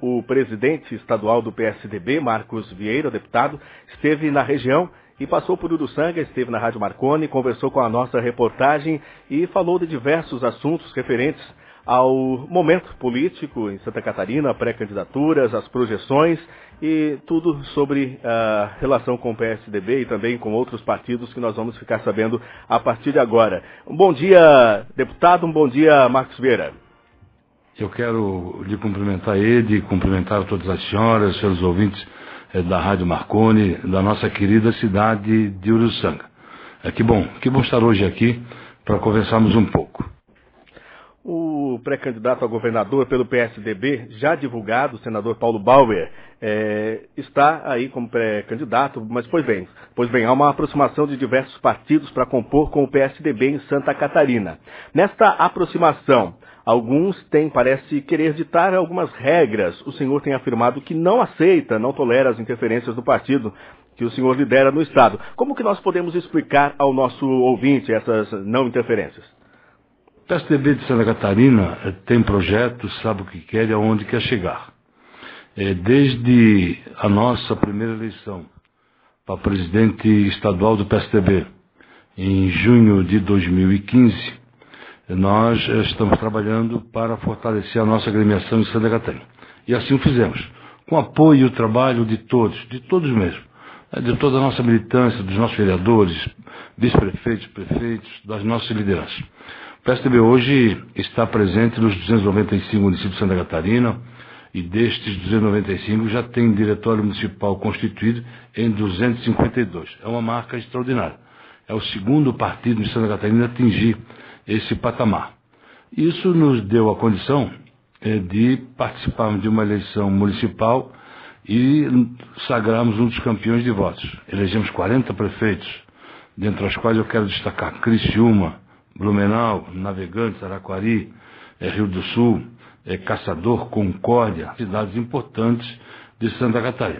o presidente estadual do PSDB, Marcos Vieira, deputado, esteve na região e passou por Uruçanga, esteve na Rádio Marconi, conversou com a nossa reportagem e falou de diversos assuntos referentes ao momento político em Santa Catarina, pré-candidaturas, as projeções e tudo sobre a relação com o PSDB e também com outros partidos que nós vamos ficar sabendo a partir de agora. Um bom dia, deputado, um bom dia, Marcos Vieira. Eu quero lhe cumprimentar ele, cumprimentar todas as senhoras, seus ouvintes da Rádio Marconi, da nossa querida cidade de Uruçanga. Que bom estar hoje aqui para conversarmos um pouco. O pré-candidato a governador pelo PSDB, já divulgado, o senador Paulo Bauer, está aí como pré-candidato, mas pois bem, há uma aproximação de diversos partidos para compor com o PSDB em Santa Catarina. Nesta aproximação, alguns parece querer ditar algumas regras. O senhor tem afirmado que não aceita, não tolera as interferências do partido que o senhor lidera no Estado. Como que nós podemos explicar ao nosso ouvinte essas não interferências? O PSDB de Santa Catarina tem projetos, sabe o que quer e aonde quer chegar. Desde a nossa primeira eleição para presidente estadual do PSDB, em junho de 2015, nós estamos trabalhando para fortalecer a nossa agremiação em Santa Catarina. E assim o fizemos, com apoio e o trabalho de todos mesmo, de toda a nossa militância, dos nossos vereadores, vice-prefeitos, prefeitos, das nossas lideranças. O PSDB hoje está presente nos 295 municípios de Santa Catarina e destes 295 já tem diretório municipal constituído em 252. É uma marca extraordinária. É o segundo partido de Santa Catarina a atingir esse patamar. Isso nos deu a condição de participarmos de uma eleição municipal e sagrarmos um dos campeões de votos. Elegemos 40 prefeitos, dentre os quais eu quero destacar Criciúma, Blumenau, Navegantes, Araquari, Rio do Sul, Caçador, Concórdia, cidades importantes de Santa Catarina.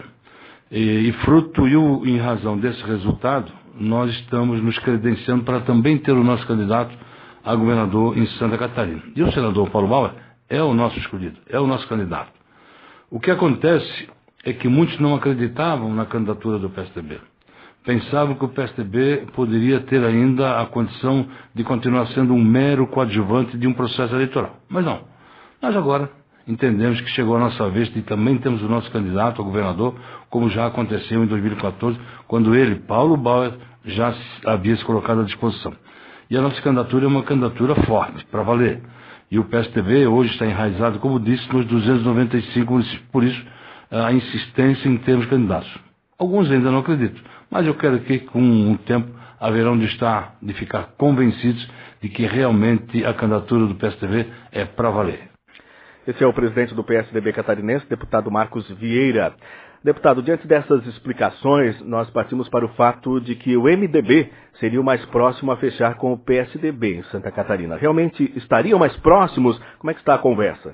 E fruto e em razão desse resultado, nós estamos nos credenciando para também ter o nosso candidato a governador em Santa Catarina. E o senador Paulo Bauer é o nosso escolhido, é o nosso candidato. O que acontece é que muitos não acreditavam na candidatura do PSDB. Pensavam que o PSDB poderia ter ainda a condição de continuar sendo um mero coadjuvante de um processo eleitoral. Mas não. Nós agora entendemos que chegou a nossa vez e também temos o nosso candidato a governador, como já aconteceu em 2014, quando ele, Paulo Bauer, já havia se colocado à disposição. E a nossa candidatura é uma candidatura forte, para valer. E o PSDB hoje está enraizado, como disse, nos 295 municípios. Por isso, a insistência em termos candidatos. Alguns ainda não acreditam, mas eu quero que com o tempo haverão de ficar convencidos de que realmente a candidatura do PSDB é para valer. Esse é o presidente do PSDB catarinense, deputado Marcos Vieira. Deputado, diante dessas explicações, nós partimos para o fato de que o MDB seria o mais próximo a fechar com o PSDB em Santa Catarina. Realmente estariam mais próximos? Como é que está a conversa?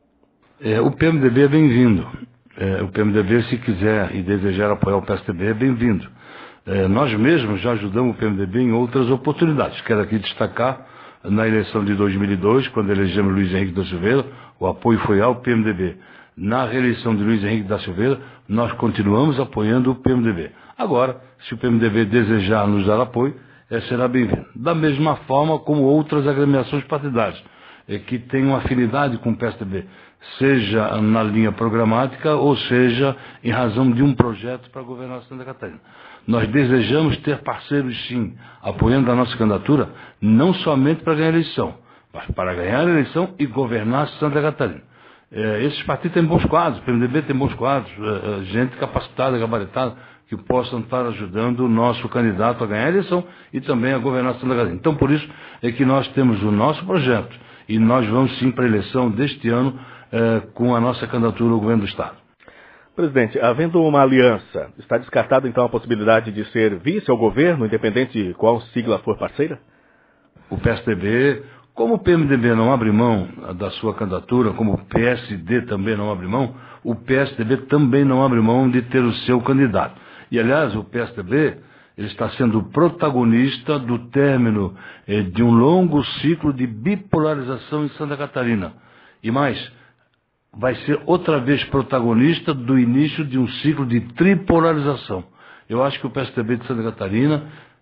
O PMDB é bem-vindo. O PMDB, se quiser e desejar apoiar o PSDB, é bem-vindo. Nós mesmos já ajudamos o PMDB em outras oportunidades. Quero aqui destacar, na eleição de 2002, quando elegemos Luiz Henrique da Silveira, o apoio foi ao PMDB. Na reeleição de Luiz Henrique da Silveira, nós continuamos apoiando o PMDB. Agora, se o PMDB desejar nos dar apoio, será bem-vindo. Da mesma forma como outras agremiações partidárias, que têm uma afinidade com o PSDB, seja na linha programática ou seja em razão de um projeto para governar Santa Catarina. Nós desejamos ter parceiros, sim, apoiando a nossa candidatura, não somente para ganhar a eleição, mas para ganhar a eleição e governar Santa Catarina. Esses partidos têm bons quadros, o PMDB tem bons quadros, gente capacitada, gabaritada, que possam estar ajudando o nosso candidato a ganhar a eleição e também a governar Santa Catarina. Então, por isso é que nós temos o nosso projeto e nós vamos, sim, para a eleição deste ano com a nossa candidatura ao governo do Estado. Presidente, havendo uma aliança, está descartada então a possibilidade de ser vice ao governo, independente de qual sigla for parceira? O PSDB, como o PMDB não abre mão da sua candidatura, como o PSD também não abre mão, o PSDB também não abre mão de ter o seu candidato. E, aliás, o PSDB ele está sendo protagonista do término de um longo ciclo de bipolarização em Santa Catarina. E mais, vai ser outra vez protagonista do início de um ciclo de tripolarização. Eu acho que o PSDB de Santa Catarina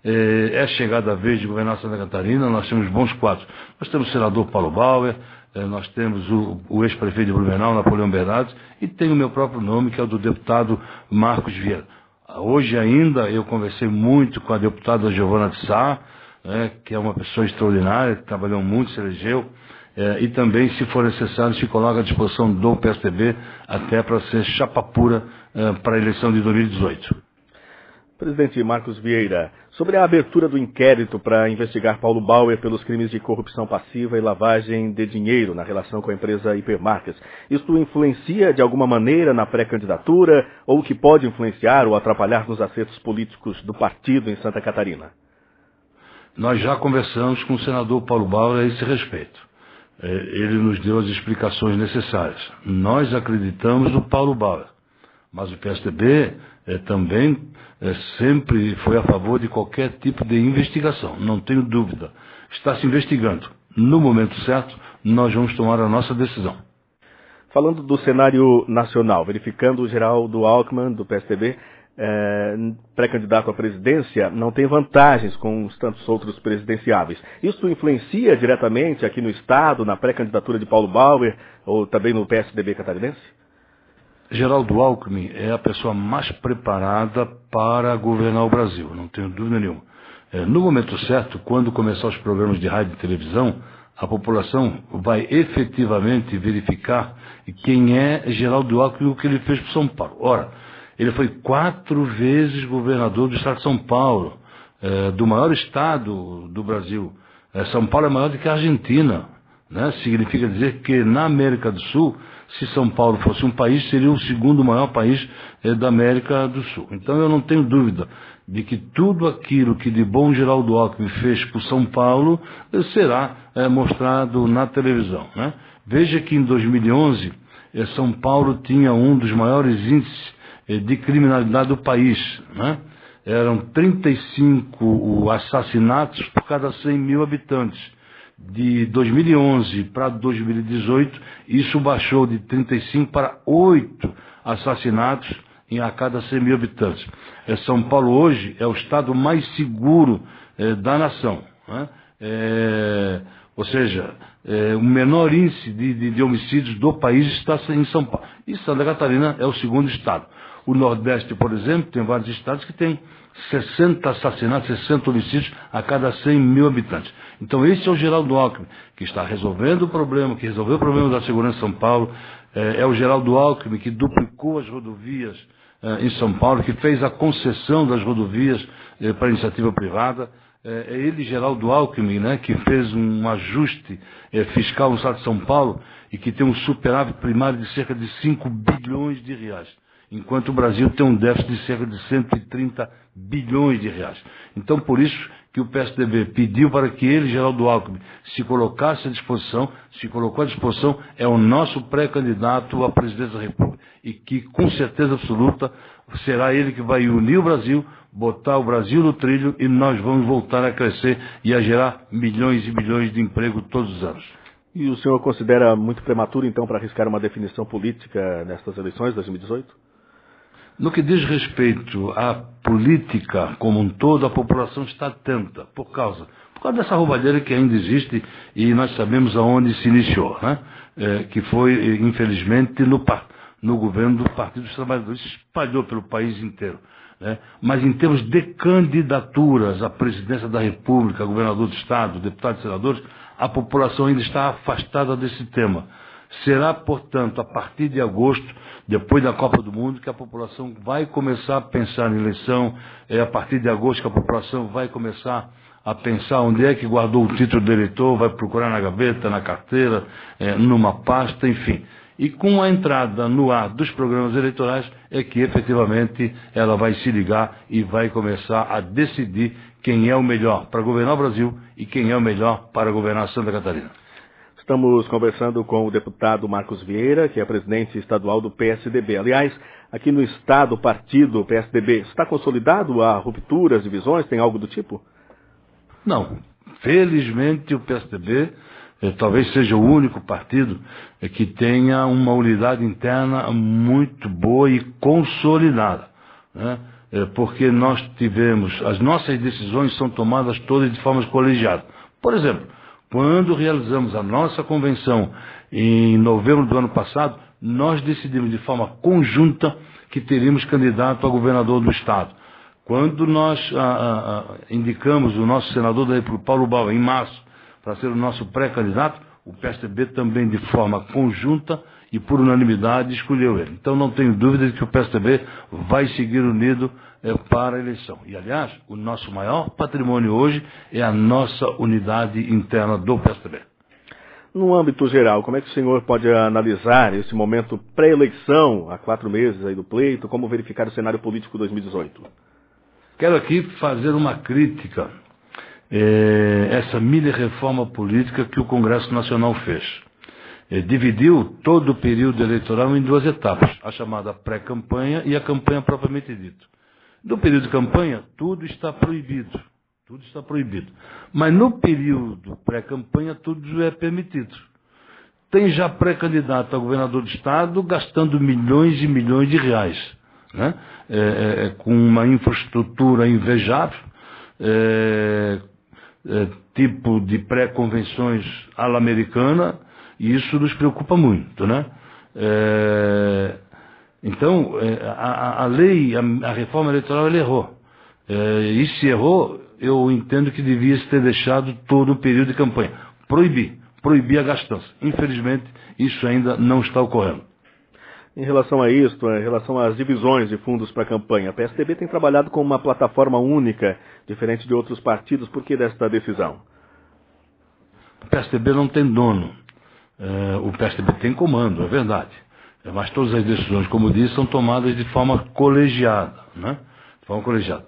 é chegada a vez de governar Santa Catarina. Nós temos bons quadros. Nós temos o senador Paulo Bauer, nós temos o ex-prefeito de Blumenau, Napoleão Bernardes, e tem o meu próprio nome, que é o do deputado Marcos Vieira. Hoje ainda eu conversei muito com a deputada Giovana de Sá, que é uma pessoa extraordinária, que trabalhou muito, se elegeu, e também, se for necessário, se coloca à disposição do PSDB até para ser chapa pura para a eleição de 2018. Presidente Marcos Vieira, sobre a abertura do inquérito para investigar Paulo Bauer pelos crimes de corrupção passiva e lavagem de dinheiro na relação com a empresa Hipermarcas, isso influencia de alguma maneira na pré-candidatura ou que pode influenciar ou atrapalhar nos acertos políticos do partido em Santa Catarina? Nós já conversamos com o senador Paulo Bauer a esse respeito. Ele nos deu as explicações necessárias. Nós acreditamos no Paulo Bauer, mas o PSDB também sempre foi a favor de qualquer tipo de investigação, não tenho dúvida. Está se investigando. No momento certo, nós vamos tomar a nossa decisão. Falando do cenário nacional, verificando o Geraldo Alckmin, do PSDB, pré-candidato à presidência, não tem vantagens com os tantos outros presidenciáveis. Isso influencia diretamente aqui no Estado, na pré-candidatura de Paulo Bauer, ou também no PSDB catarinense? Geraldo Alckmin é a pessoa mais preparada para governar o Brasil, não tenho dúvida nenhuma. No momento certo, quando começar os programas de rádio e televisão, a população vai efetivamente verificar quem é Geraldo Alckmin e o que ele fez para São Paulo. Ora, ele foi 4 vezes governador do estado de São Paulo, do maior estado do Brasil. São Paulo é maior do que a Argentina, né? Significa dizer que na América do Sul, se São Paulo fosse um país, seria o segundo maior país da América do Sul. Então eu não tenho dúvida de que tudo aquilo que de bom Geraldo Alckmin fez por São Paulo será mostrado na televisão, né? Veja que em 2011 São Paulo tinha um dos maiores índices de criminalidade do país, né? Eram 35 assassinatos por cada 100 mil habitantes. De 2011 para 2018, isso baixou de 35 para 8 assassinatos a cada 100 mil habitantes. São Paulo hoje é o estado mais seguro da nação, né? Ou seja, o menor índice de homicídios do país está em São Paulo. E Santa Catarina é o segundo estado. O Nordeste, por exemplo, tem vários estados que têm 60 assassinatos, 60 homicídios a cada 100 mil habitantes. Então esse é o Geraldo Alckmin, que está resolvendo o problema, que resolveu o problema da segurança em São Paulo. É o Geraldo Alckmin que duplicou as rodovias em São Paulo, que fez a concessão das rodovias para iniciativa privada. É ele, Geraldo Alckmin, né, que fez um ajuste fiscal no estado de São Paulo e que tem um superávit primário de cerca de 5 bilhões de reais. Enquanto o Brasil tem um déficit de cerca de 130 bilhões de reais. Então, por isso que o PSDB pediu para que ele, Geraldo Alckmin, se colocasse à disposição, se colocou à disposição, é o nosso pré-candidato à presidência da República. E que, com certeza absoluta, será ele que vai unir o Brasil, botar o Brasil no trilho e nós vamos voltar a crescer e a gerar milhões e milhões de emprego todos os anos. E o senhor considera muito prematuro, então, para arriscar uma definição política nestas eleições de 2018? No que diz respeito à política como um todo, a população está atenta, por causa dessa roubalheira que ainda existe e nós sabemos aonde se iniciou, né? Que foi, infelizmente, no governo do Partido dos Trabalhadores, se espalhou pelo país inteiro, né? Mas em termos de candidaturas à presidência da República, governador do Estado, deputados e senadores, a população ainda está afastada desse tema. Será, portanto, a partir de agosto, depois da Copa do Mundo, que a população vai começar a pensar em eleição. É a partir de agosto que a população vai começar a pensar onde é que guardou o título de eleitor, vai procurar na gaveta, na carteira, numa pasta, enfim. E com a entrada no ar dos programas eleitorais é que efetivamente ela vai se ligar e vai começar a decidir quem é o melhor para governar o Brasil e quem é o melhor para governar Santa Catarina. Estamos conversando com o deputado Marcos Vieira, que é presidente estadual do PSDB. Aliás, aqui no estado, o partido PSDB está consolidado? Há rupturas, divisões? Tem algo do tipo? Não. Felizmente o PSDB talvez seja o único partido que tenha uma unidade interna muito boa e consolidada, né? Porque nós tivemos, as nossas decisões são tomadas todas de forma colegiada. Por exemplo, quando realizamos a nossa convenção em novembro do ano passado, nós decidimos de forma conjunta que teríamos candidato a governador do Estado. Quando nós indicamos o nosso senador da República, Paulo Bauer, em março, para ser o nosso pré-candidato, o PSDB também de forma conjunta e por unanimidade escolheu ele. Então não tenho dúvida de que o PSDB vai seguir unido para a eleição. E aliás, o nosso maior patrimônio hoje é a nossa unidade interna do PSDB. No âmbito geral, como é que o senhor pode analisar esse momento pré-eleição, há 4 meses aí do pleito, como verificar o cenário político 2018? Quero aqui fazer uma crítica, essa mini-reforma política que o Congresso Nacional fez. Dividiu todo o período eleitoral em 2 etapas, a chamada pré-campanha e a campanha propriamente dita. No período de campanha, tudo está proibido. Tudo está proibido. Mas no período pré-campanha, tudo é permitido. Tem já pré-candidato a governador do Estado gastando milhões e milhões de reais, né? Com uma infraestrutura invejável, tipo de pré-convenções à la americana, e isso nos preocupa muito, né? Então, a lei, a reforma eleitoral, ela errou. E se errou, eu entendo que devia se ter deixado todo o período de campanha. Proibir a gastança. Infelizmente, isso ainda não está ocorrendo. Em relação a isso, em relação às divisões de fundos para a campanha, a PSDB tem trabalhado com uma plataforma única, diferente de outros partidos. Por que desta decisão? O PSDB não tem dono. O PSDB tem comando, é verdade. Mas todas as decisões, como disse, são tomadas de forma colegiada, né? De forma colegiada.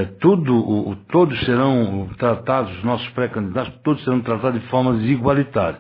Todos serão tratados, os nossos pré-candidatos, todos serão tratados de forma igualitária.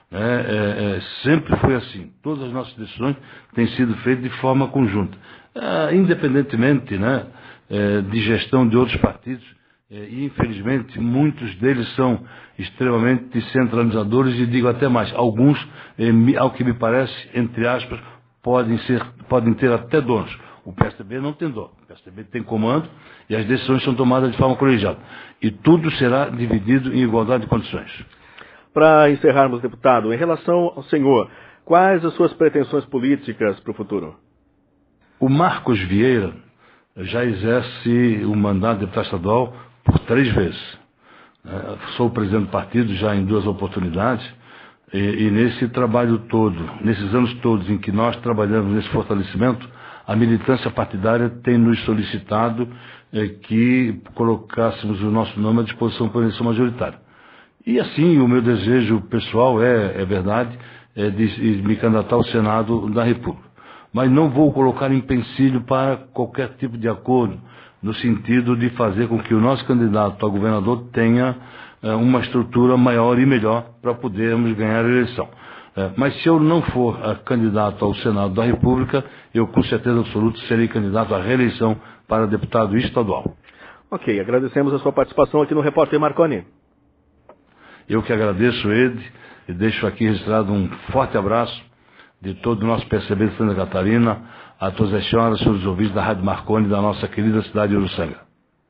Sempre foi assim. Todas as nossas decisões têm sido feitas de forma conjunta. Independentemente, né, de gestão de outros partidos, e infelizmente muitos deles são extremamente centralizadores, e digo até mais, alguns, ao que me parece, entre aspas, podem ter até donos. O PSDB não tem dono, o PSDB tem comando e as decisões são tomadas de forma colegiada. E tudo será dividido em igualdade de condições. Para encerrarmos, deputado, em relação ao senhor, quais as suas pretensões políticas para o futuro? O Marcos Vieira já exerce o mandato de deputado estadual por 3 vezes. Sou presidente do partido já em 2 oportunidades, e nesse trabalho todo, nesses anos todos em que nós trabalhamos nesse fortalecimento, a militância partidária tem nos solicitado que colocássemos o nosso nome à disposição para a eleição majoritária. E assim, o meu desejo pessoal é verdade, de me candidatar ao Senado da República. Mas não vou colocar empecilho para qualquer tipo de acordo, no sentido de fazer com que o nosso candidato a governador tenha uma estrutura maior e melhor para podermos ganhar a eleição. Mas se eu não for candidato ao Senado da República, eu com certeza absoluta serei candidato à reeleição para deputado estadual. Ok, agradecemos a sua participação aqui no Repórter Marconi. Eu que agradeço, Ed, e deixo aqui registrado um forte abraço de todo o nosso PSDB de Santa Catarina, a todas as senhoras e senhores ouvintes da Rádio Marconi da nossa querida cidade de Uruçanga.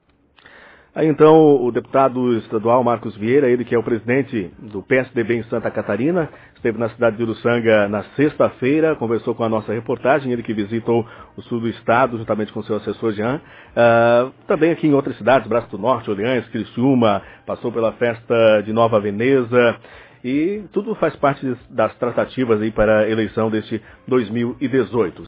Aí então o deputado estadual Marcos Vieira, ele que é o presidente do PSDB em Santa Catarina, esteve na cidade de Uruçanga na sexta-feira, conversou com a nossa reportagem, ele que visitou o sul do estado, juntamente com seu assessor Jean, também aqui em outras cidades, Braço do Norte, Orleans, Criciúma, passou pela festa de Nova Veneza, e tudo faz parte das tratativas aí para a eleição deste 2018.